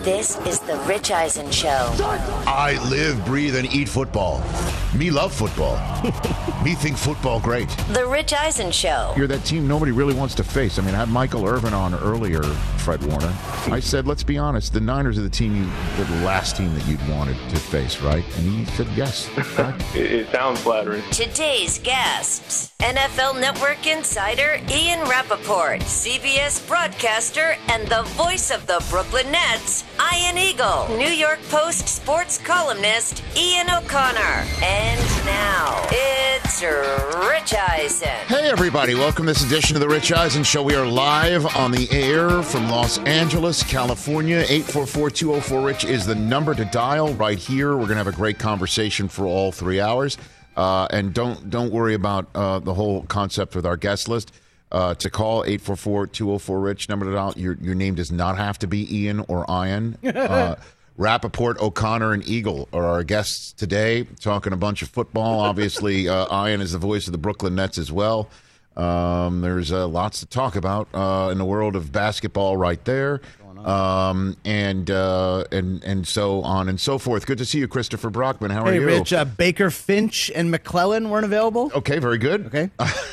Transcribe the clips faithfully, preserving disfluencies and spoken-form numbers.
This is the Rich Eisen Show. I live, breathe, and eat football. Me love football. Me think football great. The Rich Eisen Show. You're that team nobody really wants to face. I mean, I had Michael Irvin on earlier, Fred Warner. I said, let's be honest, the Niners are the team, you, the last team that you'd wanted to face, right? And he said yes. Right? it, it sounds flattering. Today's guests, N F L Network insider Ian Rappaport, C B S broadcaster, and the voice of the Brooklyn Nets, Ian Eagle, New York Post sports columnist Ian O'Connor. And now, it's Rich Eisen. Hey, everybody. Welcome to this edition of the Rich Eisen Show. We are live on the air from Los Angeles, California. eight four four, two oh four, RICH is the number to dial right here. We're going to have a great conversation for all three hours. Uh, and don't don't worry about uh, the whole concept with our guest list. Uh, to call eight four four, two oh four, RICH, number to dial. Your, your name does not have to be Ian or Ian. Uh, Rappaport, O'Connor, and Eagle are our guests today, talking a bunch of football. Obviously, uh, Ian is the voice of the Brooklyn Nets as well. Um, there's uh, lots to talk about uh, in the world of basketball right there. Um, and uh, and and so on and so forth. Good to see you, Christopher Brockman. How are hey, you? Hey, Rich. Uh, Baker Finch and McClellan weren't available. Okay, very good. Okay.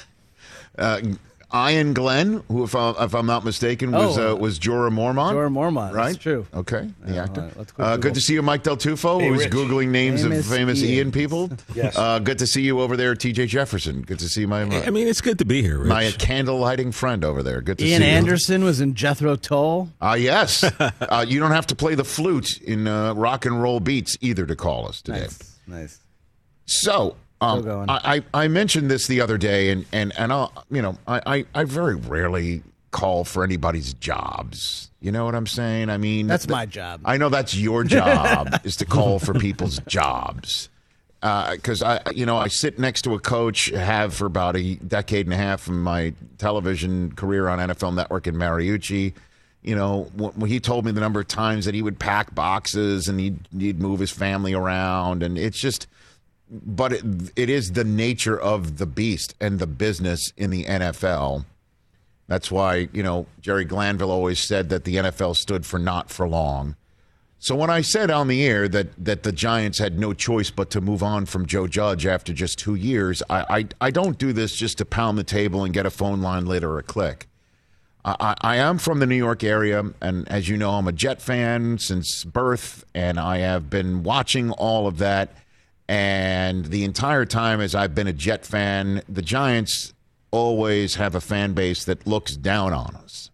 uh, Ian Glenn, who, if, I, if I'm not mistaken, was oh, uh, was Jorah Mormont. Jorah Mormont, right? That's true. Okay, the yeah, actor. Right, let's go uh, good to see you, Mike Del Tufo, hey, who's Rich. Googling names famous of famous Ian, Ian people. Yes. Uh, good to see you over there, T J Jefferson. Good to see my, my I mean, it's good to be here, Rich. my candle lighting friend over there. Good to Ian see you. Anderson was in Jethro Tull. Ah, uh, yes. uh, you don't have to play the flute in uh, rock and roll beats either to call us today. Nice, nice. So. Um, I, I mentioned this the other day, and and and I'll, you know, I, I, I very rarely call for anybody's jobs. You know what I'm saying? I mean, that's th- my job. I know that's your job is to call for people's jobs. Because uh, I, you know, I sit next to a coach, have for about a decade and a half in my television career on N F L Network and Mariucci. You know, when he told me the number of times that he would pack boxes and he'd, he'd move his family around, and it's just. But it, it is the nature of the beast and the business in the N F L. That's why, you know, Jerry Glanville always said that the N F L stood for not for long. So when I said on the air that, that the Giants had no choice but to move on from Joe Judge after just two years, I, I, I don't do this just to pound the table and get a phone line later or a click. I, I am from the New York area, and as you know, I'm a Jet fan since birth, and I have been watching all of that. And the entire time as I've been a Jet fan, the Giants always have a fan base that looks down on us.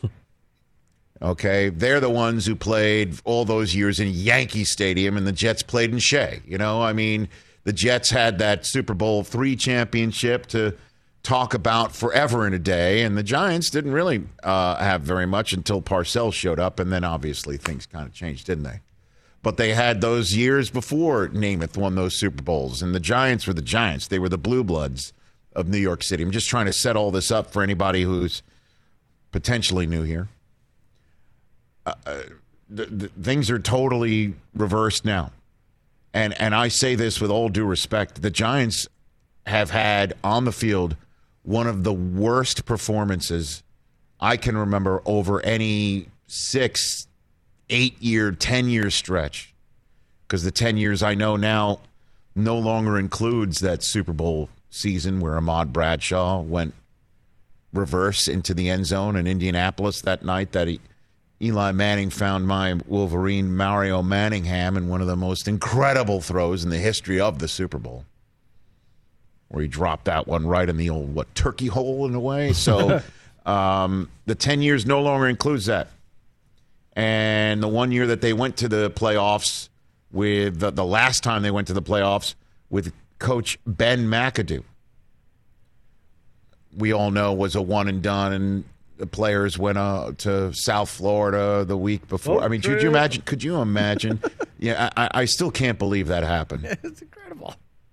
Okay? They're the ones who played all those years in Yankee Stadium, and the Jets played in Shea. You know, I mean, the Jets had that Super Bowl three championship to talk about forever and a day, and the Giants didn't really uh, have very much until Parcells showed up, and then obviously things kind of changed, didn't they? But they had those years before Namath won those Super Bowls, and the Giants were the Giants. They were the Blue Bloods of New York City. I'm just trying to set all this up for anybody who's potentially new here. Uh, the, the, things are totally reversed now. And, and I say this with all due respect. The Giants have had on the field one of the worst performances I can remember over any six eight-year, ten-year stretch, because the ten years I know now no longer includes that Super Bowl season where Ahmad Bradshaw went reverse into the end zone in Indianapolis that night that he, Eli Manning found my Wolverine Mario Manningham in one of the most incredible throws in the history of the Super Bowl, where he dropped that one right in the old, what, turkey hole in a way. So um, the ten years no longer includes that. And the one year that they went to the playoffs with the, the last time they went to the playoffs with Coach Ben McAdoo, we all know was a one and done, and the players went uh, to South Florida the week before. Oh, I mean, could you imagine? Could you imagine? yeah, I, I still can't believe that happened. It's incredible.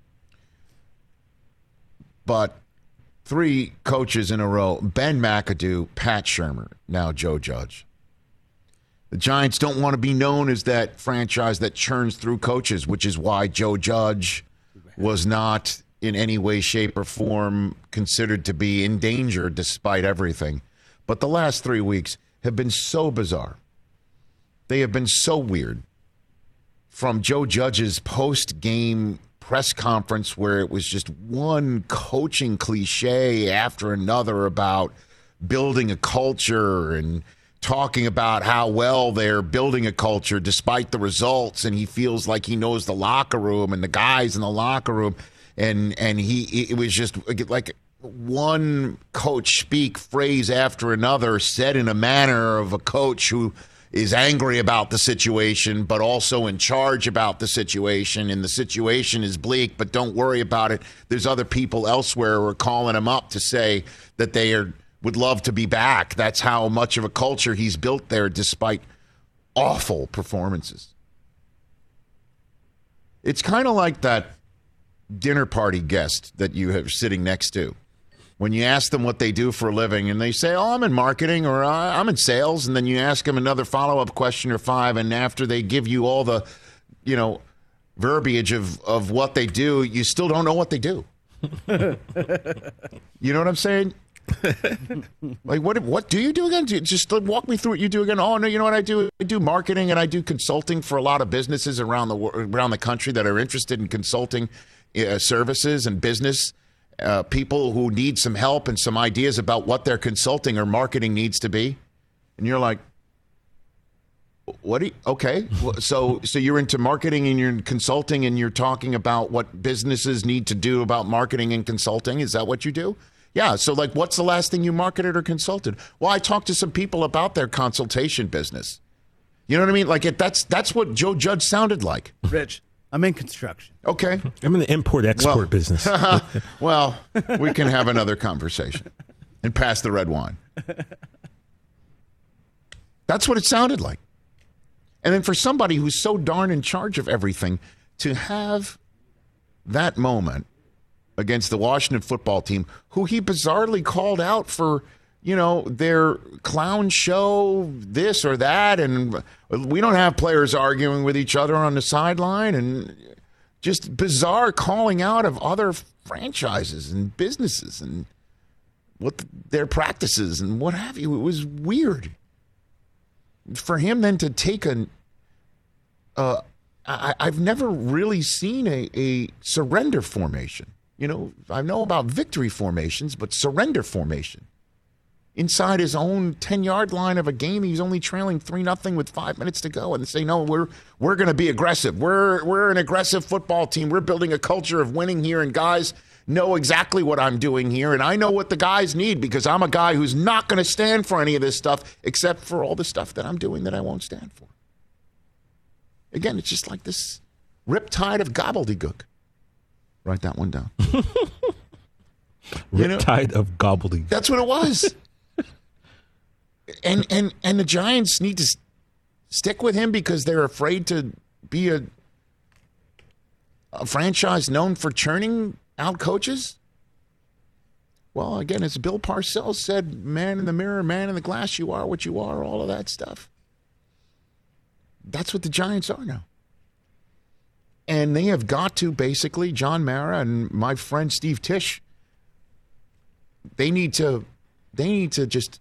But three coaches in a row: Ben McAdoo, Pat Shurmur, now Joe Judge. The Giants don't want to be known as that franchise that churns through coaches, which is why Joe Judge was not in any way, shape, or form considered to be in danger despite everything. But the last three weeks have been so bizarre. They have been so weird. From Joe Judge's post-game press conference where it was just one coaching cliche after another about building a culture and talking about how well they're building a culture despite the results, and he feels like he knows the locker room and the guys in the locker room, and and he it was just like one coach speak phrase after another said in a manner of a coach who is angry about the situation but also in charge about the situation, and the situation is bleak, but don't worry about it. There's other people elsewhere who are calling him up to say that they are would love to be back. That's how much of a culture he's built there despite awful performances. It's kind of like that dinner party guest that you have sitting next to. When you ask them what they do for a living and they say, oh, I'm in marketing or I'm in sales, and then you ask them another follow-up question or five, and after they give you all the, you know, verbiage of, of what they do, you still don't know what they do. You know what I'm saying? Like, what what do you do again? Just walk me through what you do again. Oh, no, you know what I do? I do marketing and I do consulting for a lot of businesses around the around the country that are interested in consulting uh, services and business uh, people who need some help and some ideas about what their consulting or marketing needs to be. And you're like, what do you, okay. So, so you're into marketing and you're in consulting and you're talking about what businesses need to do about marketing and consulting. Is that what you do? Yeah, so like what's the last thing you marketed or consulted? Well, I talked to some people about their consultation business. You know what I mean? Like it, that's that's what Joe Judge sounded like. Rich, I'm in construction. Okay. I'm in the import-export well, business. Well, we can have another conversation and pass the red wine. That's what it sounded like. And then for somebody who's so darn in charge of everything to have that moment against the Washington football team, who he bizarrely called out for, you know, their clown show, this or that, and we don't have players arguing with each other on the sideline, and just bizarre calling out of other franchises and businesses and what the, their practices and what have you. It was weird. For him then to take an, uh, I, I've never really seen a, a surrender formation. You know, I know about victory formations, but surrender formation. Inside his own ten-yard line of a game, he's only trailing three nothing with five minutes to go, and say, no, we're we're going to be aggressive. We're we're an aggressive football team. We're building a culture of winning here, and guys know exactly what I'm doing here, and I know what the guys need because I'm a guy who's not going to stand for any of this stuff except for all the stuff that I'm doing that I won't stand for. Again, it's just like this riptide of gobbledygook. Write that one down. You know, Riptide of gobbledygook. That's what it was. and and and the Giants need to s- stick with him because they're afraid to be a, a franchise known for churning out coaches. Well, again, as Bill Parcells said, man in the mirror, man in the glass, you are what you are, all of that stuff. That's what the Giants are now. And they have got to basically, John Mara and my friend Steve Tisch, they need to, they need to just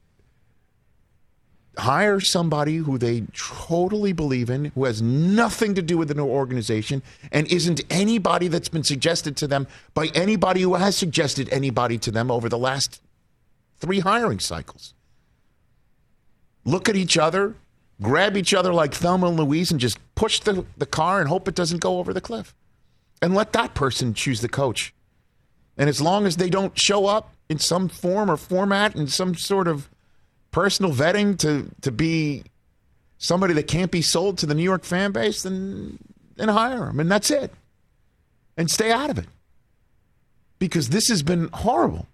hire somebody who they totally believe in, who has nothing to do with the new organization, and isn't anybody that's been suggested to them by anybody who has suggested anybody to them over the last three hiring cycles. Look at each other. Grab each other like Thelma and Louise and just push the, the car and hope it doesn't go over the cliff. And let that person choose the coach. And as long as they don't show up in some form or format in some sort of personal vetting to, to be somebody that can't be sold to the New York fan base, then, then hire them. And that's it. And stay out of it. Because this has been horrible.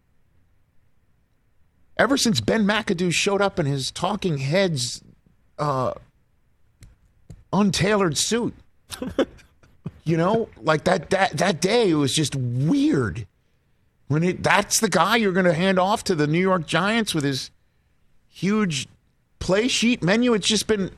Ever since Ben McAdoo showed up in his talking heads Uh, untailored suit, you know, like that, that, that day, it was just weird when it, that's the guy you're going to hand off to the New York Giants with his huge play sheet menu. It's just been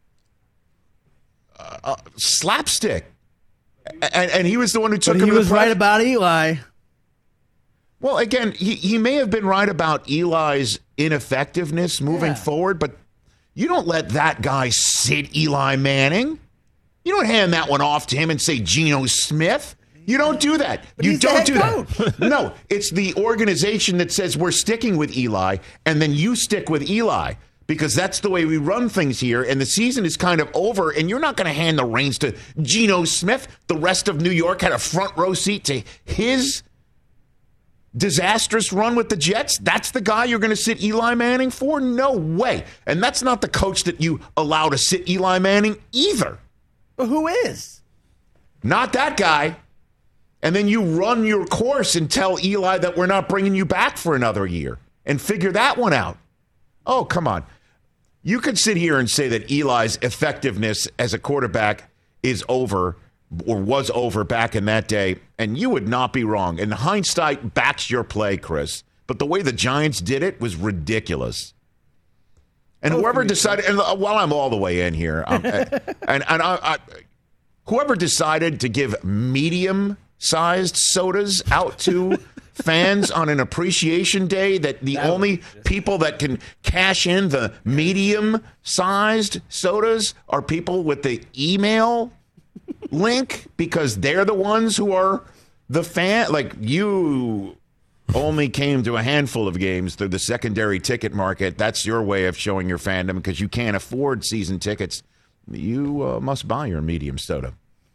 uh, uh, slapstick. And, and he was the one who took But him he to was the press. right about Eli. Well, again, he, he may have been right about Eli's ineffectiveness moving Yeah. forward, but You don't let that guy sit Eli Manning. You don't hand that one off to him and say Geno Smith. You don't do that. But you he's the don't head do coach. that. No, it's the organization that says we're sticking with Eli, and then you stick with Eli because that's the way we run things here. And the season is kind of over, and you're not going to hand the reins to Geno Smith. The rest of New York had a front row seat to his disastrous run with the Jets. That's the guy you're going to sit Eli Manning for? No way. And that's not the coach that you allow to sit Eli Manning either. But who is? Not that guy. And then you run your course and tell Eli that we're not bringing you back for another year and figure that one out. Oh, come on. You could sit here and say that Eli's effectiveness as a quarterback is over or was over back in that day, and you would not be wrong. And hindsight backs your play, Chris. But the way the Giants did it was ridiculous. And Oh, whoever for me, decided, and while I'm all the way in here, I'm, and, and I, I, whoever decided to give medium-sized sodas out to fans on an appreciation day, that the That only was just- people that can cash in the medium-sized sodas are people with the email link because they're the ones who are the fan. Like, you only came to a handful of games through the secondary ticket market. That's your way of showing your fandom because you can't afford season tickets. You uh, must buy your medium soda.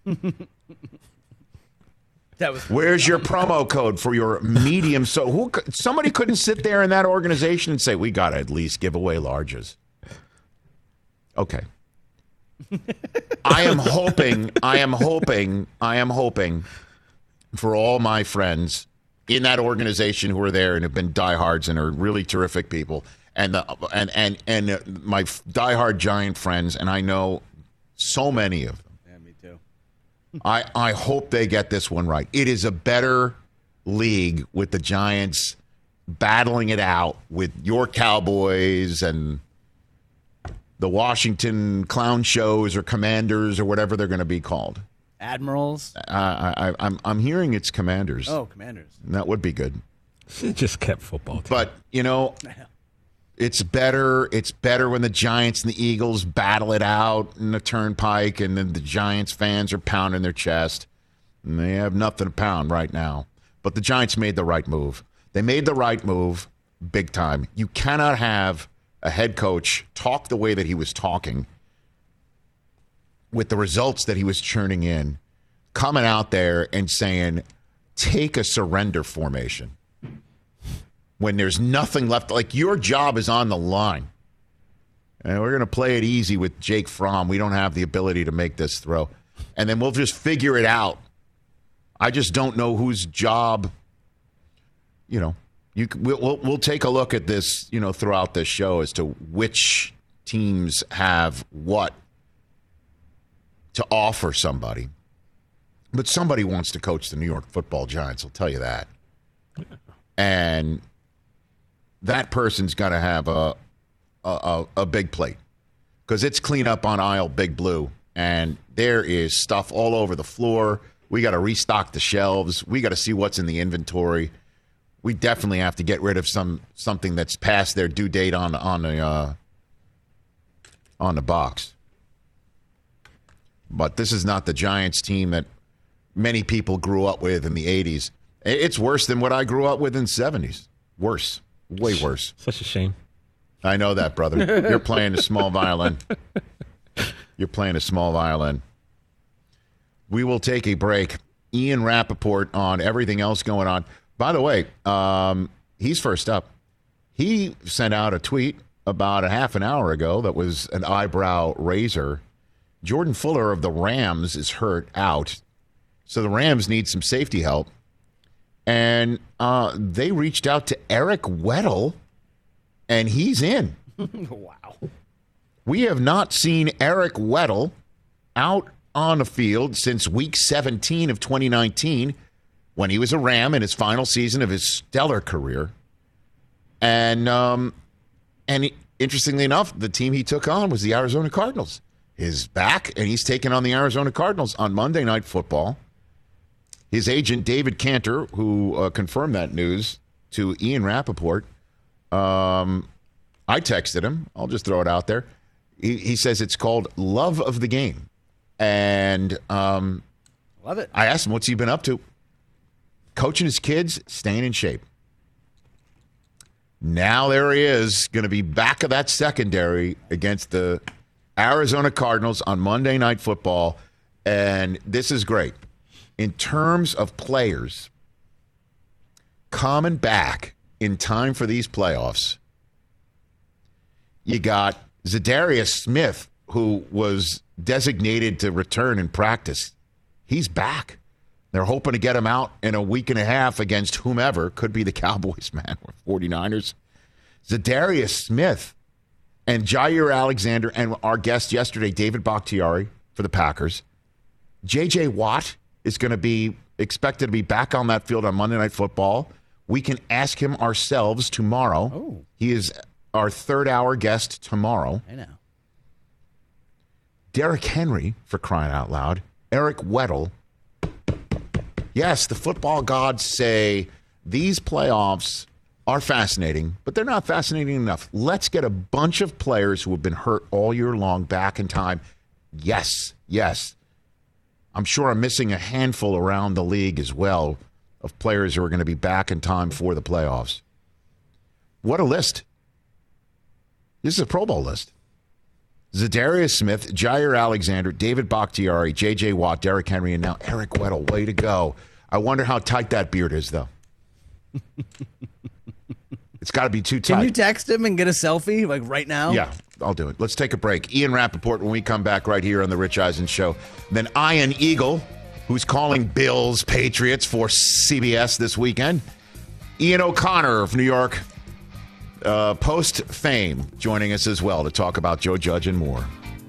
That was Where's your promo code for your medium? So who? cou- Somebody couldn't sit there in that organization and say, we got to at least give away larges. Okay. I am hoping, I am hoping, I am hoping for all my friends in that organization who are there and have been diehards and are really terrific people, and the and and and uh, my diehard Giant friends, and I know so many of them. Yeah, me too. I, I hope they get this one right. It is a better league with the Giants battling it out with your Cowboys and the Washington Clown Shows or Commanders or whatever they're going to be called. Admirals. Uh, I, I, I'm I'm hearing it's Commanders. Oh, Commanders. That would be good. It just kept football. Team. But you know, it's better. It's better when the Giants and the Eagles battle it out in the Turnpike, and then the Giants fans are pounding their chest, and they have nothing to pound right now. But the Giants made the right move. They made the right move, big time. You cannot have a head coach talk the way that he was talking with the results that he was churning in, coming out there and saying, take a surrender formation when there's nothing left. Like, your job is on the line. And we're going to play it easy with Jake Fromm. We don't have the ability to make this throw. And then we'll just figure it out. I just don't know whose job, you know, you we'll, we'll, we'll take a look at this, you know, throughout this show as to which teams have what to offer somebody. But somebody wants to coach the New York Football Giants, I'll tell you that. And that person's got to have a, a, a, a big plate because it's clean up on aisle Big Blue, and there is stuff all over the floor. We got to restock the shelves. We got to see what's in the inventory. We definitely have to get rid of some something that's past their due date on on the uh, on the box. But this is not the Giants team that many people grew up with in the eighties. It's worse than what I grew up with in the seventies. Worse. Way worse. Such a shame. I know that, brother. You're playing a small violin. You're playing a small violin. We will take a break. Ian Rappaport on everything else going on. By the way, um, he's first up. He sent out a tweet about a half an hour ago that was an eyebrow raiser. Jordan Fuller of the Rams is hurt out. So the Rams need some safety help. And uh, they reached out to Eric Weddle, and he's in. Wow. We have not seen Eric Weddle out on the field since week seventeen of twenty nineteen when he was a Ram in his final season of his stellar career. And, um, and he, interestingly enough, the team he took on was the Arizona Cardinals. He's back, and he's taking on the Arizona Cardinals on Monday Night Football. His agent, David Cantor, who uh, confirmed that news to Ian Rappaport, um, I texted him. I'll just throw it out there. He, he says it's called love of the game. And um, love it. I asked him, what's he been up to? Coaching his kids, staying in shape. Now there he is, going to be back of that secondary against the Arizona Cardinals on Monday Night Football. And this is great. In terms of players coming back in time for these playoffs, you got Zadarius Smith, who was designated to return in practice. He's back. They're hoping to get him out in a week and a half against whomever. Could be the Cowboys, man, or forty-niners. Zadarius Smith and Jair Alexander and our guest yesterday, David Bakhtiari for the Packers. J J. Watt is going to be expected to be back on that field on Monday Night Football. We can ask him ourselves tomorrow. Oh. He is our third hour guest tomorrow. I know. Derrick Henry, for crying out loud. Eric Weddle. Yes, the football gods say these playoffs are fascinating, but they're not fascinating enough. Let's get a bunch of players who have been hurt all year long back in time. Yes, yes. I'm sure I'm missing a handful around the league as well of players who are going to be back in time for the playoffs. What a list. This is a Pro Bowl list. Zadarius Smith, Jair Alexander, David Bakhtiari, J J. Watt, Derrick Henry, and now Eric Weddle. Way to go. I wonder how tight that beard is, though. It's got to be too tight. Can you text him and get a selfie, like right now? Yeah, I'll do it. Let's take a break. Ian Rappaport when we come back right here on The Rich Eisen Show. Then Ian Eagle, who's calling Bills Patriots for C B S this weekend. Ian O'Connor of New York uh, Post fame joining us as well to talk about Joe Judge and more.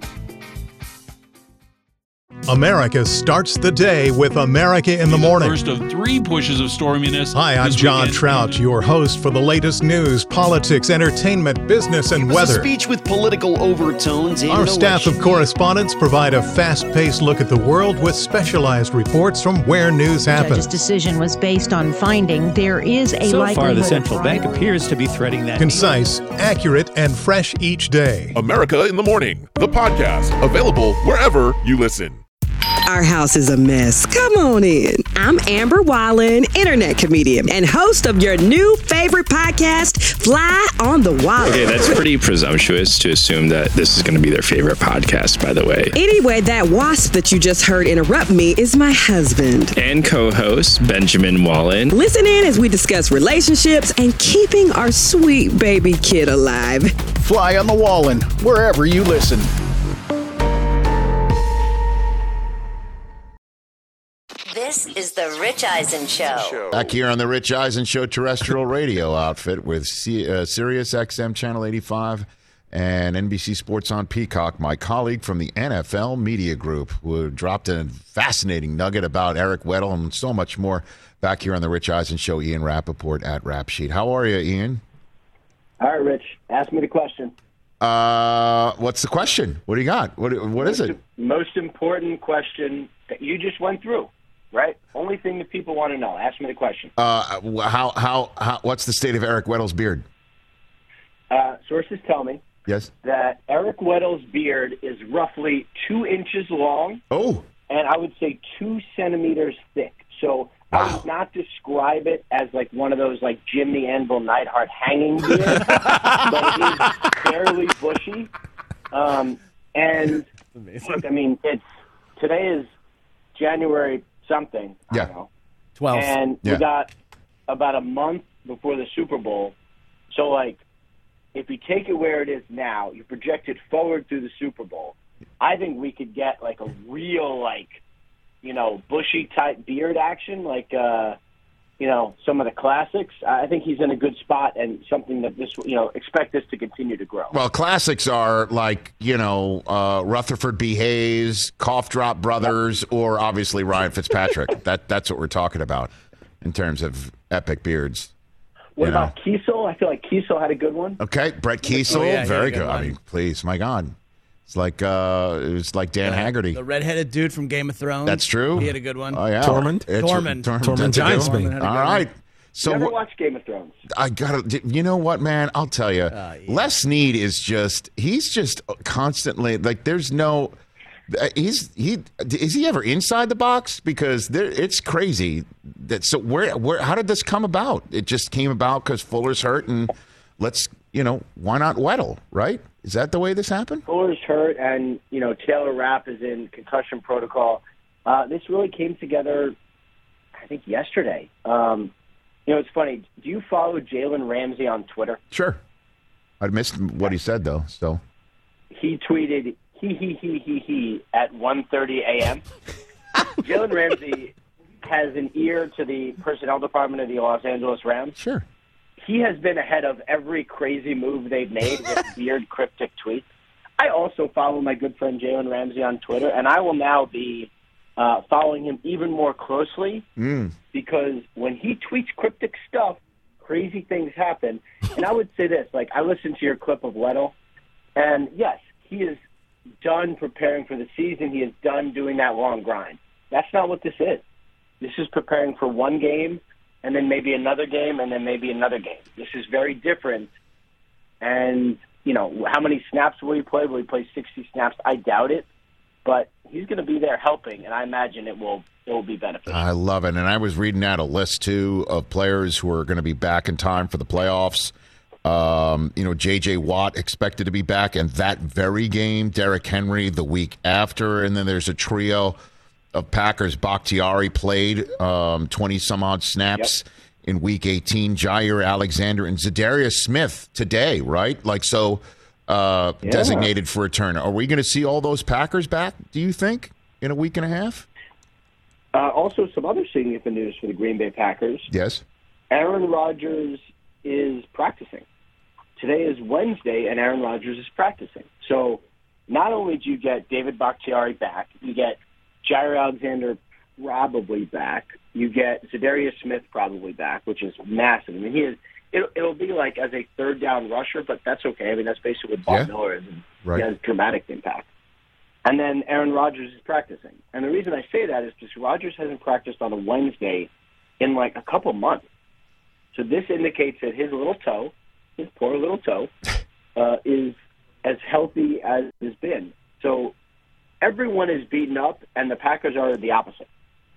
America starts the day with America in the Morning. First of three pushes of storminess. Hi, I'm John weekend. Trout, your host for the latest news, politics, entertainment, business, and it was weather. A speech with political overtones. And Our staff of correspondents provide a fast-paced look at the world with specialized reports from where news The happens. judge's decision was based on finding there is a So likelihood far, the of central fraud. bank appears to be threading that. Concise, accurate, and fresh each day. America in the Morning, the podcast, available wherever you listen. Our house is a mess. Come on in. I'm Amber Wallen, internet comedian and host of your new favorite podcast, Fly on the Wall. Okay, that's pretty presumptuous to assume that this is going to be their favorite podcast, by the way. Anyway, that wasp that you just heard interrupt me is my husband. And co-host, Benjamin Wallen. Listen in as we discuss relationships and keeping our sweet baby kid alive. Fly on the Wallen, wherever you listen. This is the Rich Eisen Show. Back here on the Rich Eisen Show terrestrial radio outfit with C- uh, Sirius X M Channel eighty-five and N B C Sports on Peacock, my colleague from the N F L Media Group, who dropped a fascinating nugget about Eric Weddle and so much more. Back here on the Rich Eisen Show, Ian Rappaport at Rap Sheet. How are you, Ian? All right, Rich. Ask me the question. Uh, what's the question? What do you got? What What is it? Most important question that you just went through. Right? Only thing that people want to know. Ask me the question. Uh, how, how, how, what's the state of Eric Weddle's beard? Uh, sources tell me yes. that Eric Weddle's beard is roughly two inches long. Oh. And I would say two centimeters thick. So wow. I would not describe it as like one of those like Jim the Anvil Neidhart hanging beards, but it is fairly bushy. Um, and look, I mean, it's today is January something. I yeah. don't know. twelve. And yeah. we got about a month before the Super Bowl. So, like, if you take it where it is now, you project it forward through the Super Bowl, I think we could get, like, a real, like, you know, bushy-type beard action, like, uh, you know, some of the classics. I think he's in a good spot and something that this, you know, expect this to continue to grow. Well, classics are like, you know, uh, Rutherford B. Hayes, Cough Drop Brothers, or obviously Ryan Fitzpatrick. that That's what we're talking about in terms of epic beards. What you about know? Kiesel? I feel like Kiesel had a good one. Okay, Brett Kiesel, Oh, yeah, very good good. I mean, please, my God. It's like uh, it was like Dan the, Haggerty. The redheaded dude from Game of Thrones. That's true. He had a good one. Oh, yeah. Tormund? It's- Tormund. Tormund. Tormund That's a good Giants one. Bane. All right. So Never wh- watched Game of Thrones. I gotta, you know what, man? I'll tell you. Uh, yeah. Les Snead is just, he's just constantly, like, there's no, he's, he, is he ever inside the box? Because there, it's crazy. That So where, where, how did this come about? It just came about because Fuller's hurt and let's, you know, why not Weddle, right? Is that the way this happened? Fuller's hurt and, you know, Taylor Rapp is in concussion protocol. Uh, this really came together, I think, yesterday. Um, You know, it's funny. Do you follow Jalen Ramsey on Twitter? Sure. I missed what he said, though, so. He tweeted, he, he, he, he, he, at one thirty a.m. Jalen Ramsey has an ear to the personnel department of the Los Angeles Rams. Sure. He has been ahead of every crazy move they've made with weird, cryptic tweets. I also follow my good friend Jalen Ramsey on Twitter, and I will now be uh, following him even more closely. Mm. Because when he tweets cryptic stuff, crazy things happen. And I would say this, like, I listened to your clip of Weddle, and yes, he is done preparing for the season. He is done doing that long grind. That's not what this is. This is preparing for one game, and then maybe another game, and then maybe another game. This is very different. And, you know, how many snaps will he play? Will he play sixty snaps? I doubt it. But he's going to be there helping, and I imagine it will it will be beneficial. I love it. And I was reading out a list, too, of players who are going to be back in time for the playoffs. Um, you know, J J. Watt expected to be back in that very game. Derrick Henry the week after. And then there's a trio of Packers. Bakhtiari played um, twenty-some-odd snaps yep. in Week eighteen. Jair Alexander and Zadarius Smith today, right? Like, so uh, yeah. designated for return. Are we going to see all those Packers back, do you think, in a week and a half? Uh, also, some other significant news for the Green Bay Packers. Yes. Aaron Rodgers is practicing. Today is Wednesday, and Aaron Rodgers is practicing. So not only do you get David Bakhtiari back, you get Jair Alexander probably back, you get Zadarius Smith probably back, which is massive. I mean, he is. It'll, it'll be like as a third down rusher, but that's okay. I mean, that's basically what Bob yeah. Miller is. And right. He has dramatic impact. And then Aaron Rodgers is practicing. And the reason I say that is because Rodgers hasn't practiced on a Wednesday in like a couple months. So this indicates that his little toe, his poor little toe, uh, is as healthy as it's been. So everyone is beaten up, and the Packers are the opposite.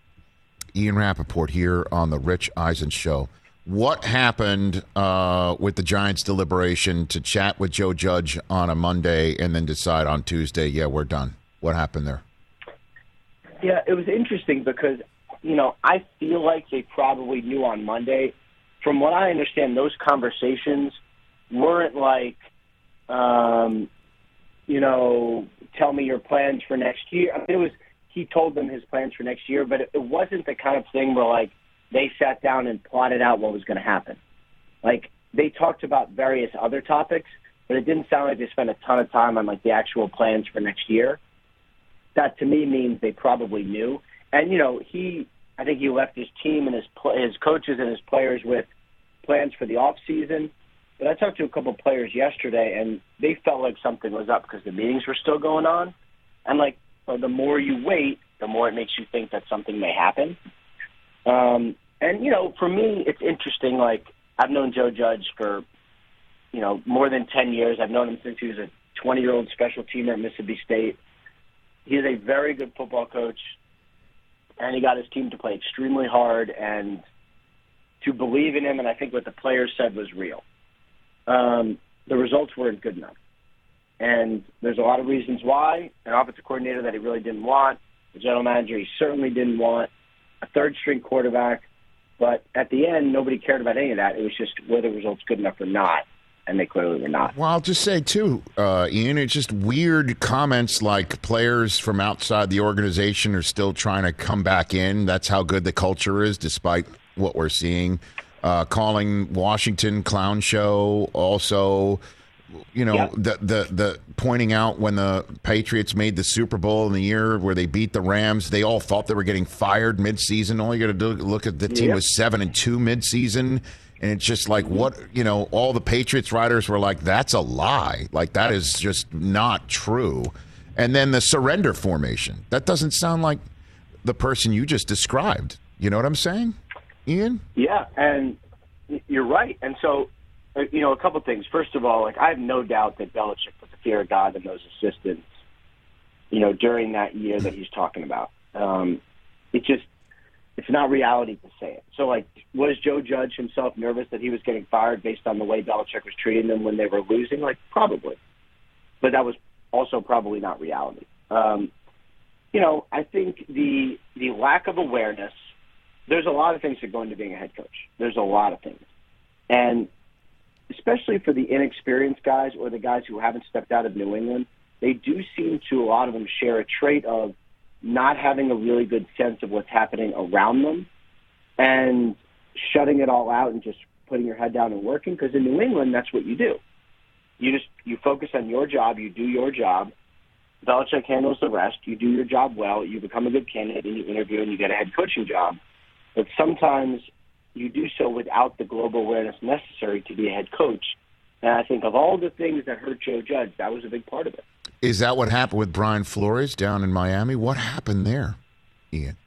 Ian Rappaport here on the Rich Eisen Show. What happened uh, with the Giants' deliberation to chat with Joe Judge on a Monday and then decide on Tuesday, yeah, we're done? What happened there? Yeah, it was interesting because, you know, I feel like they probably knew on Monday. From what I understand, those conversations weren't like, um, you know, tell me your plans for next year. I mean, it was he told them his plans for next year, but it, it wasn't the kind of thing where, like, they sat down and plotted out what was going to happen. Like, they talked about various other topics, but it didn't sound like they spent a ton of time on, like, the actual plans for next year. That, to me, means they probably knew. And, you know, he, I think he left his team and his his coaches and his players with plans for the offseason. But I talked to a couple of players yesterday, and they felt like something was up because the meetings were still going on. And, like, the more you wait, the more it makes you think that something may happen. Um, and, you know, for me, it's interesting. Like, I've known Joe Judge for, you know, more than ten years. I've known him since he was a twenty-year-old special teamer at Mississippi State. He's a very good football coach, and he got his team to play extremely hard and to believe in him, and I think what the players said was real. Um, the results weren't good enough. And there's a lot of reasons why. An offensive coordinator that he really didn't want, the general manager he certainly didn't want, a third-string quarterback. But at the end, nobody cared about any of that. It was just were the results good enough or not, and they clearly were not. Well, I'll just say, too, uh, Ian, it's just weird comments like players from outside the organization are still trying to come back in. That's how good the culture is, despite what we're seeing. Uh, calling Washington clown show also, you know, yep. the, the the pointing out when the Patriots made the Super Bowl in the year where they beat the Rams, they all thought they were getting fired midseason. All you got to do look at the team yep. was seven and two midseason, and it's just like what you know. All the Patriots writers were like, "That's a lie. Like that is just not true." And then the surrender formation. That doesn't sound like the person you just described. You know what I'm saying, Ian? Yeah, and you're right. And so, you know, a couple things. First of all, like I have no doubt that Belichick put the fear of God in those assistants, you know, during that year that he's talking about. Um, it just, it's not reality to say it. So, like, was Joe Judge himself nervous that he was getting fired based on the way Belichick was treating them when they were losing? Like, probably. But that was also probably not reality. Um, you know, I think the the lack of awareness, there's a lot of things that go into being a head coach. There's a lot of things. And especially for the inexperienced guys or the guys who haven't stepped out of New England, they do seem to, a lot of them, share a trait of not having a really good sense of what's happening around them and shutting it all out and just putting your head down and working. Because in New England, that's what you do. You just you focus on your job, you do your job. Belichick handles the rest. You do your job well, you become a good candidate, and you interview and you get a head coaching job. But sometimes you do so without the global awareness necessary to be a head coach. And I think of all the things that hurt Joe Judge, that was a big part of it. Is that what happened with Brian Flores down in Miami? What happened there, Ian?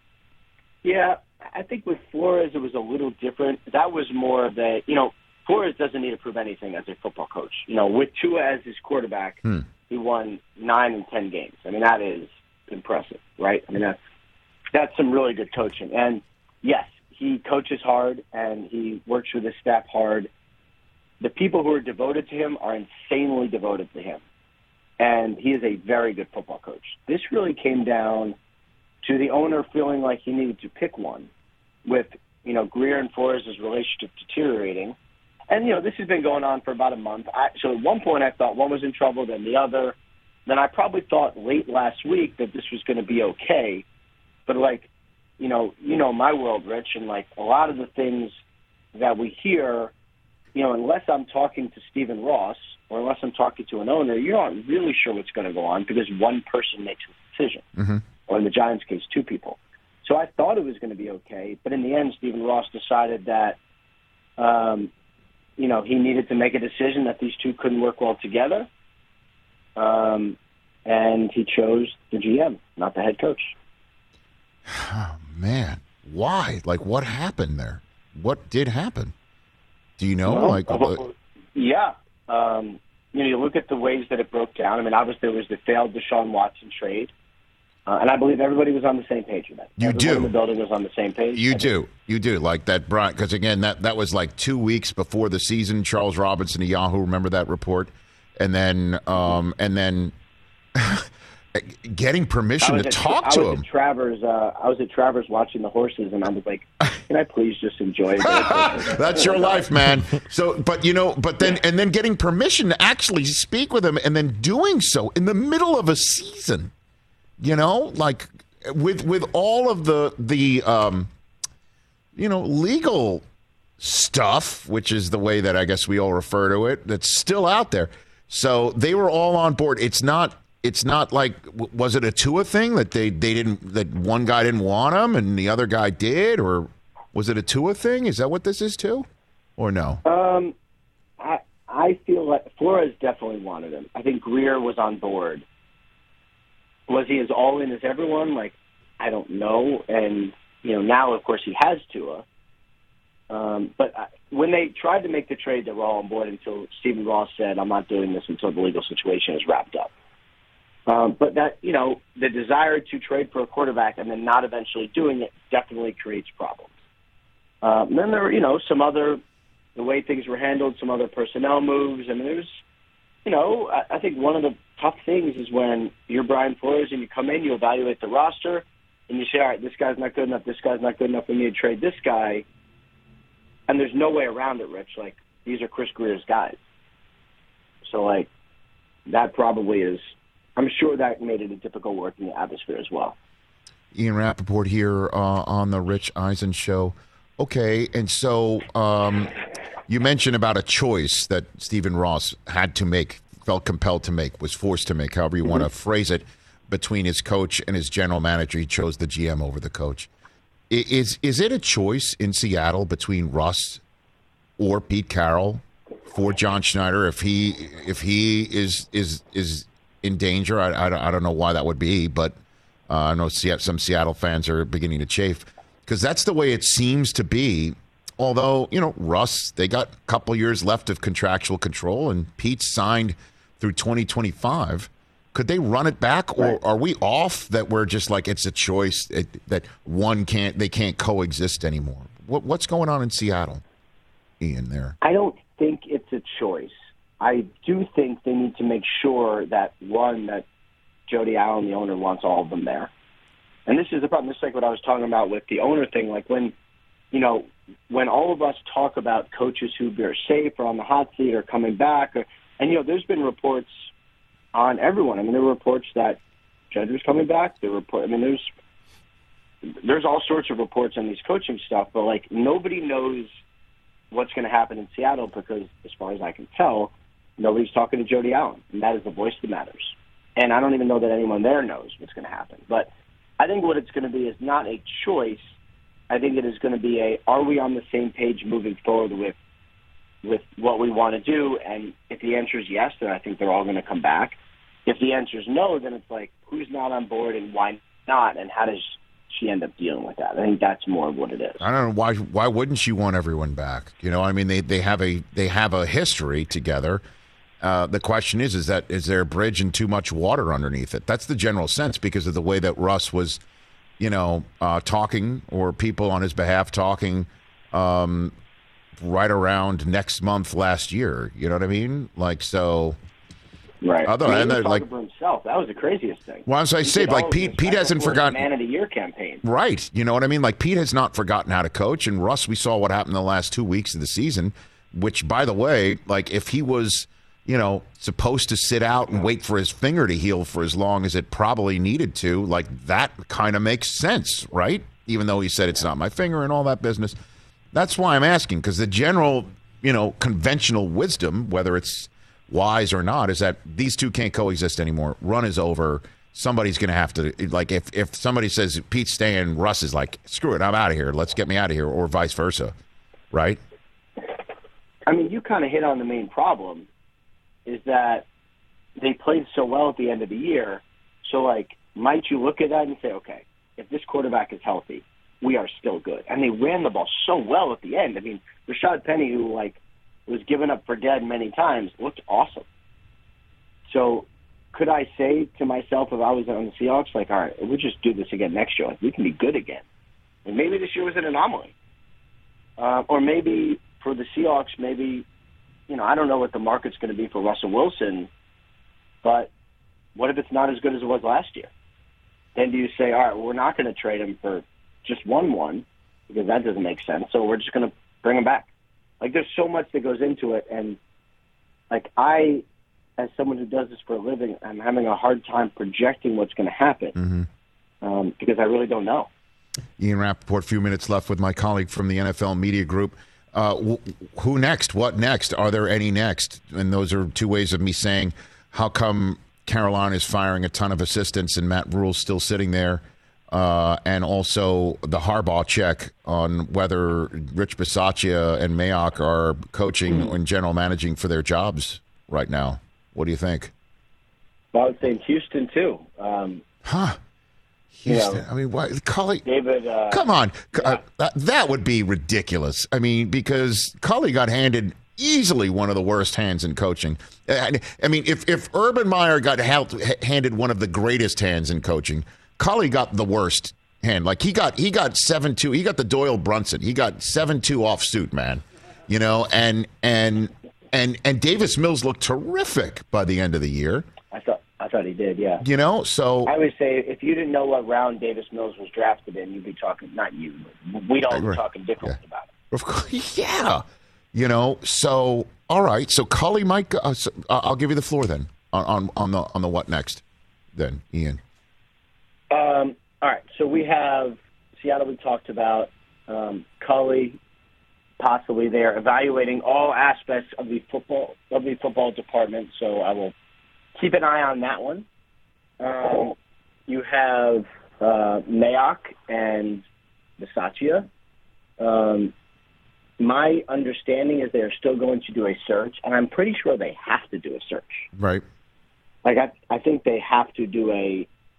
Yeah, I think with Flores it was a little different. That was more of a, you know, Flores doesn't need to prove anything as a football coach. You know, with Tua as his quarterback, hmm. he won nine and ten games. I mean, that is impressive, right? I mean, that's, that's some really good coaching. And, yes, he coaches hard and he works with his staff hard. The people who are devoted to him are insanely devoted to him. And he is a very good football coach. This really came down to the owner feeling like he needed to pick one with, you know, Grier and Flores' relationship deteriorating. And, you know, this has been going on for about a month. I, so at one point I thought one was in trouble, then the other. Then I probably thought late last week that this was going to be okay. But, like, you know, you know my world, Rich, and, like, a lot of the things that we hear, you know, unless I'm talking to Stephen Ross or unless I'm talking to an owner, you're not really sure what's going to go on because one person makes a decision. Mm-hmm. Or in the Giants' case, two people. So I thought it was going to be okay. But in the end, Stephen Ross decided that, um, you know, he needed to make a decision that these two couldn't work well together. Um, and he chose the G M, not the head coach. Oh, man. Why? Like, what happened there? What did happen? Do you know? Well, like, uh, yeah. Um, you know, you look at the ways that it broke down. I mean, obviously there was the failed Deshaun Watson trade. Uh, and I believe everybody was on the same page with that. You Everyone do. in the building was on the same page. You do. You do. Like that, Brian, because, again, that, that was like two weeks before the season. Charles Robinson of Yahoo, remember that report? And then um, and then getting permission to at, talk I to was him. At Travers, uh, I was at Travers watching the horses, and I was like, can I please just enjoy it? That's your life, man. So, but, you know, but then, and then getting permission to actually speak with him and then doing so in the middle of a season, you know, like with, with all of the, the, um, you know, legal stuff, which is the way that I guess we all refer to it, that's still out there. So they were all on board. It's not, It's not like, was it a Tua thing that they, they didn't, that one guy didn't want him and the other guy did? Or was it a Tua thing? Is that what this is too? Or no? Um, I I feel like Flores definitely wanted him. I think Grier was on board. Was he as all in as everyone? Like, I don't know. And, you know, now, of course, he has Tua. Um, but when they tried to make the trade, they were all on board until Stephen Ross said, I'm not doing this until the legal situation is wrapped up. Um, but that, you know, the desire to trade for a quarterback and then not eventually doing it definitely creates problems. Um, and then there were, you know, some other, the way things were handled, some other personnel moves. I mean, there's, you know, I, I think one of the tough things is when you're Brian Flores and you come in, you evaluate the roster, and you say, all right, this guy's not good enough, this guy's not good enough, we need to trade this guy. And there's no way around it, Rich. Like, these are Chris Grier's guys. So, like, that probably is, I'm sure that made it a difficult working atmosphere as well. Ian Rappaport here uh, on the Rich Eisen Show. Okay, and so um, you mentioned about a choice that Stephen Ross had to make, felt compelled to make, was forced to make, however you mm-hmm. want to phrase it, between his coach and his general manager. He chose the G M over the coach. Is is it a choice in Seattle between Russ or Pete Carroll for John Schneider if he if he is is is in danger? I, I, I don't know why that would be, but uh, I know some Seattle fans are beginning to chafe because that's the way it seems to be although, you know, Russ, they got a couple years left of contractual control, and Pete's signed through twenty twenty-five. Could they run it back, or right. are we off that we're just like it's a choice it, that one can't they can't coexist anymore? What, what's going on in Seattle, Ian? There, I don't think it's a choice. I do think they need to make sure that one that Jody Allen, the owner, wants all of them there. And this is the problem. This is like what I was talking about with the owner thing. Like when, you know, when all of us talk about coaches who are safe or on the hot seat or coming back, or, and you know, there's been reports on everyone. I mean, there were reports that Judge was coming back. There were report. I mean, there's there's all sorts of reports on these coaching stuff, but like nobody knows what's going to happen in Seattle because, as far as I can tell, nobody's talking to Jody Allen, and that is the voice that matters. And I don't even know that anyone there knows what's going to happen. But I think what it's going to be is not a choice. I think it is going to be a, are we on the same page moving forward with with what we want to do? And if the answer is yes, then I think they're all going to come back. If the answer is no, then it's like, who's not on board and why not? And how does she end up dealing with that? I think that's more of what it is. I don't know why. Why wouldn't she want everyone back? You know, I mean, they, they have a they have a history together. Uh, the question is, is that is there a bridge and too much water underneath it? That's the general sense because of the way that Russ was, you know, uh, talking or people on his behalf talking um, right around next month last year. You know what I mean? Like so. Right. Other I mean, than that, like for himself, that was the craziest thing. Well, as I he say, like Pete, Pete hasn't forgotten Man of the Year campaign. Right. You know what I mean? Like Pete has not forgotten how to coach, and Russ, we saw what happened the last two weeks of the season. Which, by the way, like if he was, you know, supposed to sit out and wait for his finger to heal for as long as it probably needed to, like that kind of makes sense, right? Even though he said it's not my finger and all that business. That's why I'm asking, because the general, you know, conventional wisdom, whether it's wise or not, is that these two can't coexist anymore. Run is over. Somebody's going to have to, like, if, if somebody says Pete's staying, Russ is like, screw it, I'm out of here. Let's get me out of here, or vice versa, right? I mean, you kind of hit on the main problem, is that they played so well at the end of the year. So, like, might you look at that and say, okay, if this quarterback is healthy, we are still good. And they ran the ball so well at the end. I mean, Rashad Penny, who, like, was given up for dead many times, looked awesome. So could I say to myself if I was on the Seahawks, like, all right, we'll just do this again next year. Like, we can be good again. And maybe this year was an anomaly. Uh, or maybe for the Seahawks, maybe, you know, I don't know what the market's going to be for Russell Wilson, but what if it's not as good as it was last year? Then do you say, all right, well, we're not going to trade him for just one one because that doesn't make sense, so we're just going to bring him back. Like, there's so much that goes into it, and, like, I, as someone who does this for a living, I'm having a hard time projecting what's going to happen mm-hmm. um, because I really don't know. Ian Rappaport, a few minutes left with my colleague from the N F L Media Group. Uh, wh- who next? What next? Are there any next? And those are two ways of me saying, how come Carolina is firing a ton of assistants and Matt Rule's still sitting there? Uh, and also the Harbaugh check on whether Rich Bisaccia and Mayock are coaching mm-hmm. and general managing for their jobs right now. What do you think? Well, I would say in Houston, too. Um, huh. Houston. You know, I mean, why, Cully, David, uh, come on. Yeah. Uh, that, that would be ridiculous. I mean, because Cully got handed easily one of the worst hands in coaching. I, I mean, if, if Urban Meyer got held, handed one of the greatest hands in coaching, Cully got the worst hand. Like, he got he got seven two. He got the Doyle Brunson. He got seven two off suit, man. You know, and and and and Davis Mills looked terrific by the end of the year. I thought I thought he did, yeah. You know, so I would say if you didn't know what round Davis Mills was drafted in, you'd be talking, not you, but we'd all be talking differently yeah. about it. Of course, yeah. You know, so all right. So Cully might go. Uh, so, uh, I'll give you the floor then on, on on the on the what next, then Ian. Um, all right, so we have Seattle we talked about, um, Cully possibly there, evaluating all aspects of the football of the football department, so I will keep an eye on that one. Um, you have uh, Mayock and Bisaccia. Um, my understanding is they are still going to do a search, and I'm pretty sure they have to do a search. Right. Like, I, I think they have to do a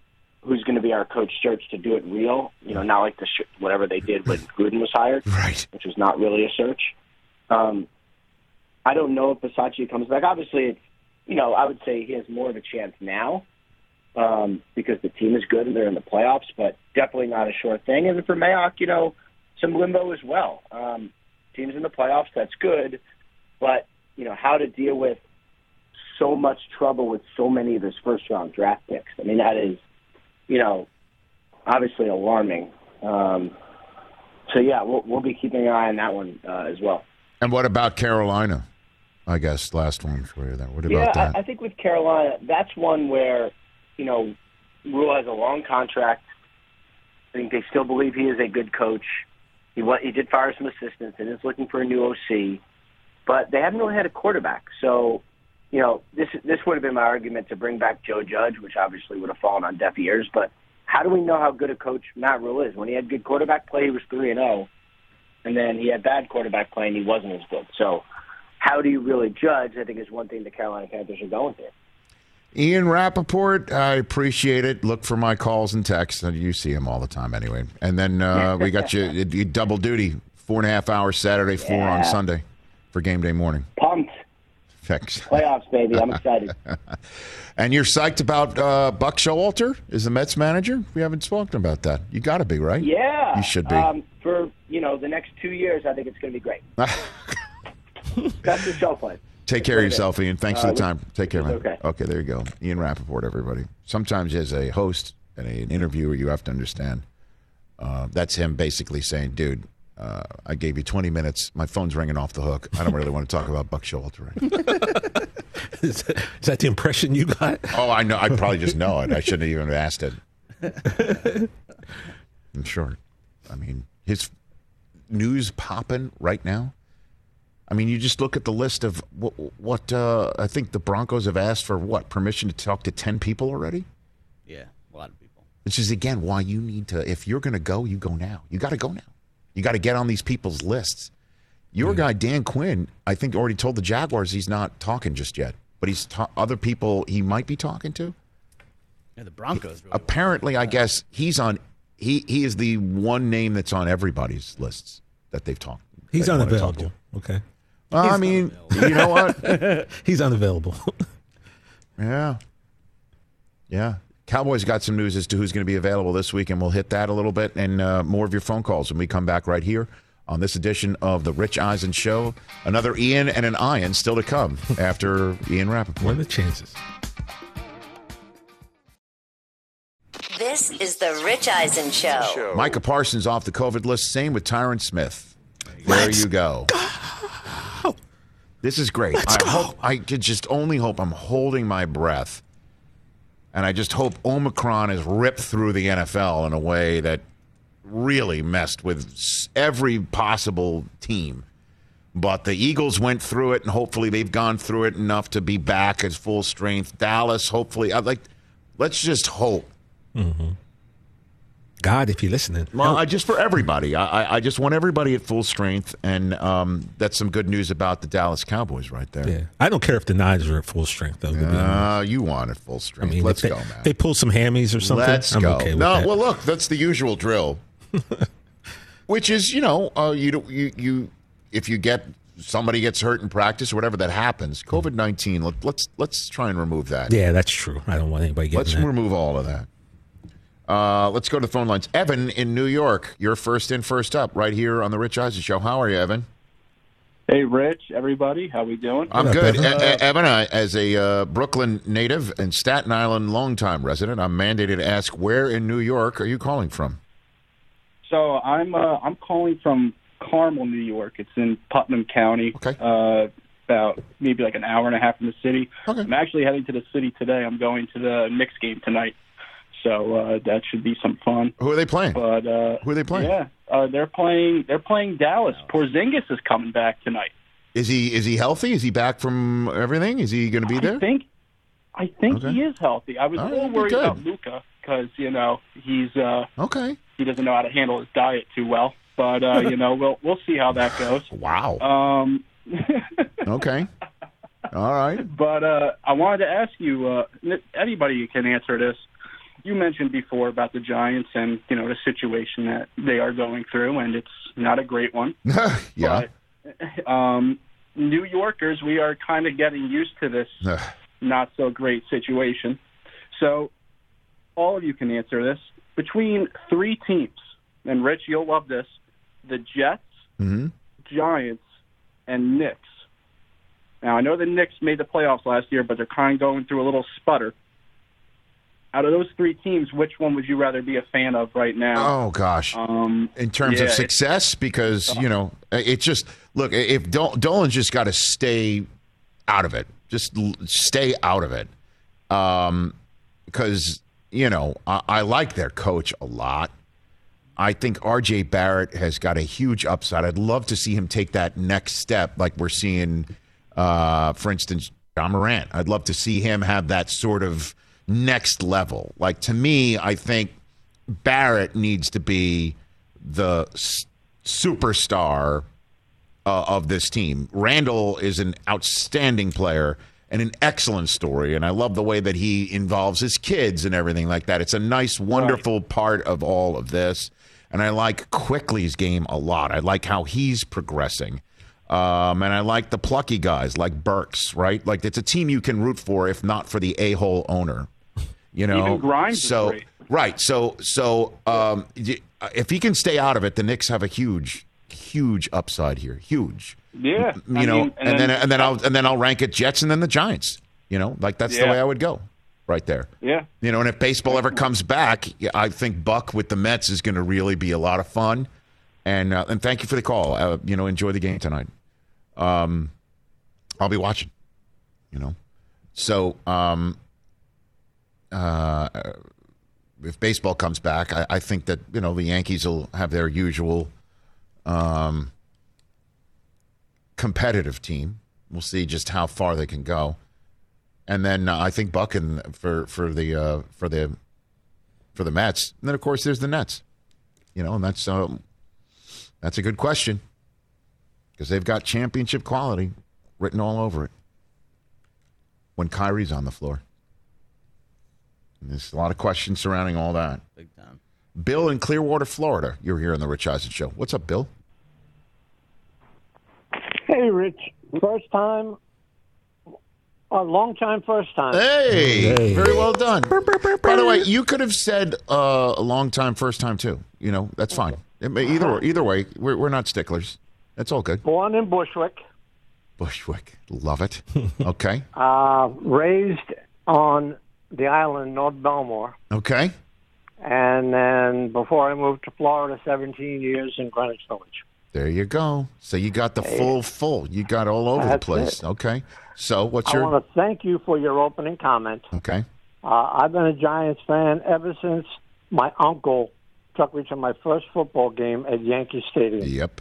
who's going to be our coach search to do it real. You know, not like the sh- whatever they did when Gruden was hired, right? Which was not really a search. Um, I don't know if Bisaccia comes back. Obviously, it's, you know, I would say he has more of a chance now um, because the team is good and they're in the playoffs, but definitely not a sure thing. And for Mayock, you know, some limbo as well. Um, teams in the playoffs, that's good, but you know how to deal with so much trouble with so many of his first-round draft picks. I mean, that is, you know, obviously alarming. Um, so, yeah, we'll, we'll be keeping an eye on that one uh, as well. And what about Carolina? I guess last one for you there. What about yeah, that? I, I think with Carolina, that's one where, you know, Rule has a long contract. I think they still believe he is a good coach. He he did fire some assistants and is looking for a new O C, but they haven't really had a quarterback. So, you know, this this would have been my argument to bring back Joe Judge, which obviously would have fallen on deaf ears. But how do we know how good a coach Matt Rule is? When he had good quarterback play, he was three and zero, and then he had bad quarterback play, and he wasn't as good. So, how do you really judge? I think is one thing the Carolina Panthers are going through. Ian Rappaport, I appreciate it. Look for my calls and texts. You see him all the time anyway. And then uh, we got you, you double duty, four and a half hours Saturday, four yeah. on Sunday for game day morning. Pumped. Thanks. Playoffs, baby. I'm excited. And you're psyched about uh, Buck Showalter as the Mets manager? We haven't spoken about that. You got to be, right? Yeah. You should be. Um, for, you know, the next two years, I think it's going to be great. That's the show play. Take care of yourself, Ian. Thanks uh, for the time. Take care, man. Okay. Okay, there you go. Ian Rappaport, everybody. Sometimes as a host and an interviewer, you have to understand. Uh, that's him basically saying, dude, uh, I gave you twenty minutes. My phone's ringing off the hook. I don't really want to talk about Buck Showalter right is, that, is that the impression you got? Oh, I know. I probably just know it. I shouldn't have even asked it. I'm sure. I mean, his news popping right now. I mean, you just look at the list of what, what uh, I think the Broncos have asked for, what, permission to talk to ten people already? Yeah, a lot of people. Which is, again, why you need to, if you're going to go, you go now. You got to go now. You got to get on these people's lists. Your yeah. guy, Dan Quinn, I think already told the Jaguars he's not talking just yet, but he's ta- other people he might be talking to. Yeah, the Broncos. Really Apparently, I guess he's on, he, he is the one name that's on everybody's lists that they've talked. He's unavailable. Okay. Uh, I mean, you know what? He's unavailable. yeah. Yeah. Cowboys got some news as to who's going to be available this week, and we'll hit that a little bit and uh, more of your phone calls when we come back right here on this edition of the Rich Eisen Show. Another Ian and an Ian still to come after Ian Rappaport. What are the chances? This is the Rich Eisen Show. Micah Parsons off the COVID list. Same with Tyron Smith. There Let's you go. go. This is great. Let's I go. hope I just only hope I'm holding my breath. And I just hope Omicron is ripped through the N F L in a way that really messed with every possible team. But the Eagles went through it, and hopefully they've gone through it enough to be back at full strength. Dallas, hopefully. I'd like, let's just hope. Mm-hmm. God, if you're listening. Well, I, just for everybody. I, I just want everybody at full strength, and um, that's some good news about the Dallas Cowboys right there. Yeah, I don't care if the Niners are at full strength, though. Uh, you want it full strength. I mean, Let's they, go, man. They pull some hammies or something. Let's I'm go. Okay with no, that. well, look, that's the usual drill, which is, you know, uh, you, you you if you get somebody gets hurt in practice or whatever that happens, COVID nineteen. Let, let's let's try and remove that. Yeah, that's true. I don't want anybody getting Let's that. remove all of that. Uh, let's go to the phone lines. Evan in New York, you're first in, first up, right here on the Rich Eisen Show. How are you, Evan? Hey, Rich, everybody. How we doing? I'm up, good. Evan? E- Evan, I, as a uh, Brooklyn native and Staten Island longtime resident, I'm mandated to ask, where in New York are you calling from? So I'm uh, I'm calling from Carmel, New York. It's in Putnam County. Okay. Uh, about maybe like an hour and a half from the city. Okay. I'm actually heading to the city today. I'm going to the Knicks game tonight. So uh, that should be some fun. Who are they playing? But uh, Who are they playing? Yeah, uh, they're playing. They're playing Dallas. Porzingis is coming back tonight. Is he is he healthy? Is he back from everything? Is he going to be there? I think. I think Okay. he is healthy. I was All a little right, worried good. about Luka because you know he's uh, Okay. he doesn't know how to handle his diet too well. But uh, you know we'll we'll see how that goes. Wow. Um, Okay. All right. But uh, I wanted to ask you. Uh, anybody can answer this. you mentioned before about the Giants and, you know, the situation that they are going through, and it's not a great one. yeah. But, um, New Yorkers, we are kind of getting used to this not so great situation. So all of you can answer this. Between three teams, and Rich, you'll love this, the Jets, mm-hmm. Giants, and Knicks. Now, I know the Knicks made the playoffs last year, but they're kind of going through a little sputter. Out of those three teams, which one would you rather be a fan of right now? Oh, gosh. Um, In terms yeah, of success, because, you know, it's just, look, if Dol- Dolan's just got to stay out of it. Just l- stay out of it. Um, because, you know, I-, I like their coach a lot. I think R J Barrett has got a huge upside. I'd love to see him take that next step like we're seeing, uh, for instance, John Morant. I'd love to see him have that sort of next level. Like, to me, I think Barrett needs to be the s- superstar uh, of this team. Randall is an outstanding player and an excellent story, and I love the way that he involves his kids and everything like that. It's a nice, wonderful right. part of all of this, and I like Quickly's game a lot. I like how he's progressing. Um, and I like the plucky guys like Burks, right? Like, it's a team you can root for if not for the a-hole owner. You know, even Grimes so is great. Right. So so um, if he can stay out of it, the Knicks have a huge, huge upside here. Huge. Yeah. You I know, mean, and, and then, then and then I'll and then I'll rank it Jets and then the Giants. You know, like that's yeah. the way I would go, right there. Yeah. You know, and if baseball ever comes back, I think Buck with the Mets is going to really be a lot of fun. And uh, and thank you for the call. Uh, you know, enjoy the game tonight. Um, I'll be watching. You know, so. Um, Uh, if baseball comes back, I, I think that, you know, the Yankees will have their usual um, competitive team. We'll see just how far they can go, and then uh, I think Buck and for for the uh, for the for the Mets, and then of course there's the Nets. You know, and that's um, that's a good question because they've got championship quality written all over it when Kyrie's on the floor. There's a lot of questions surrounding all that. Big time. Bill in Clearwater, Florida. You're here on the Rich Eisen Show. What's up, Bill? Hey, Rich. First time, a long time, first time. Hey, hey. Very well done. By the way, you could have said uh, a long time, first time, too. You know, that's fine. Either, either way, we're, we're not sticklers. That's all good. Born in Bushwick. Bushwick. Love it. Okay. uh, raised on the island, North Belmore. Okay. And then before I moved to Florida, seventeen years in Greenwich Village. There you go. So you got the hey. full, full. You got all over That's the place. It. Okay. So what's your... I want to thank you for your opening comment. Okay. Uh, I've been a Giants fan ever since my uncle took me to my first football game at Yankee Stadium. Yep.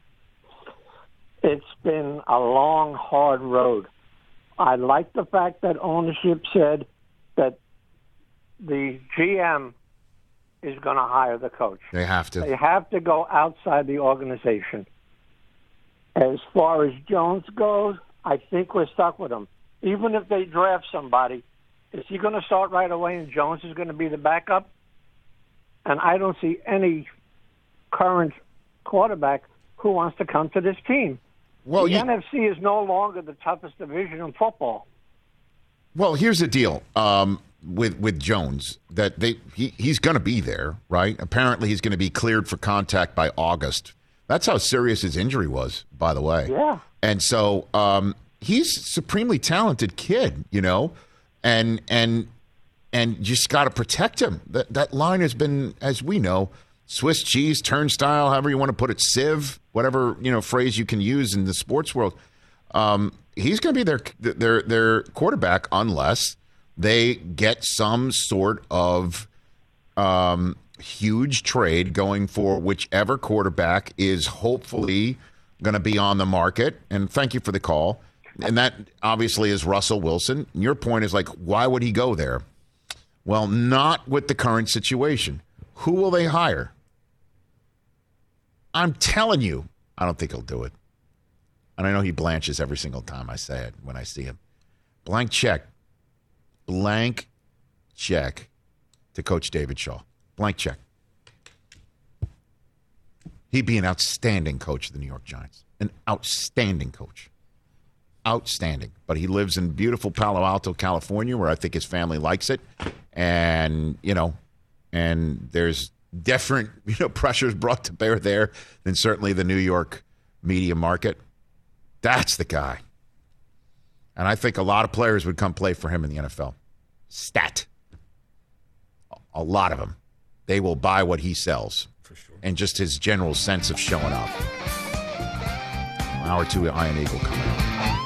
It's been a long, hard road. I like the fact that ownership said that the G M is going to hire the coach. They have to. They have to go outside the organization. As far as Jones goes, I think we're stuck with him. Even if they draft somebody, is he going to start right away and Jones is going to be the backup? And I don't see any current quarterback who wants to come to this team. Well, the you... N F C is no longer the toughest division in football. Well, here's the deal um, with with Jones that they he, he's going to be there, right? Apparently, he's going to be cleared for contact by August. That's how serious his injury was, by the way. Yeah. And so um, he's a supremely talented kid, you know, and and and just got to protect him. That that line has been, as we know, Swiss cheese, turnstile, however you want to put it, sieve, whatever you know phrase you can use in the sports world. Um, he's going to be their their their quarterback unless they get some sort of um, huge trade going for whichever quarterback is hopefully going to be on the market. And thank you for the call. And that obviously is Russell Wilson. Your point is like, why would he go there? Well, not with the current situation. Who will they hire? I'm telling you, I don't think he'll do it. And I know he blanches every single time I say it when I see him. Blank check. Blank check. to coach David Shaw. Blank check. He'd be an outstanding coach of the New York Giants. An outstanding coach. Outstanding. But he lives in beautiful Palo Alto, California, where I think his family likes it. And, you know, and there's different, you know, pressures brought to bear there than certainly the New York media market. That's the guy. And I think a lot of players would come play for him in the N F L. Stat. A lot of them. They will buy what he sells. For sure. And just his general sense of showing up. Hour two, Ian Eagle coming up.